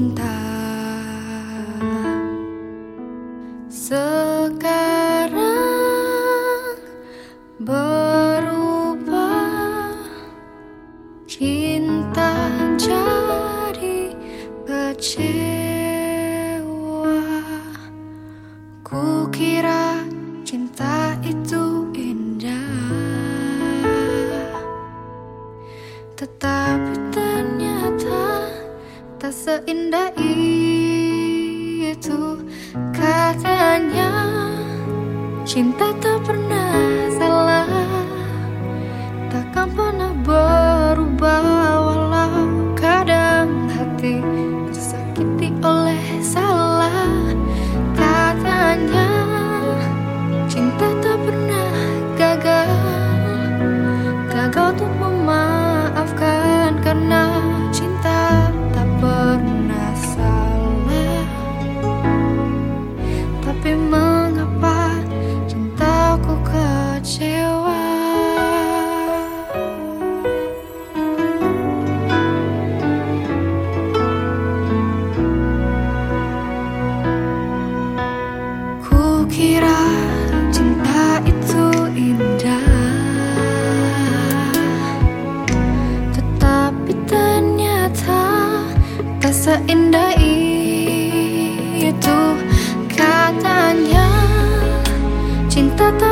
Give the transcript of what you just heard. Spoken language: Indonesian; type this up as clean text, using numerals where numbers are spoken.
cinta. Sekarang berubah, cinta jadi kecewa. Kukira cinta itu indah, tetapi ternyata tak seindah itu. Katanya cinta tak pernah salah, takkan pernah berubah, walau kadang hati tersakiti oleh salah. Katanya cinta tak pernah gagal, gagal untuk memaafkan, karena cinta tak pernah salah. Tapi mengapa cintaku kecewa? Kukira cinta itu indah, tetapi ternyata tak seindah itu. Katanya cinta tak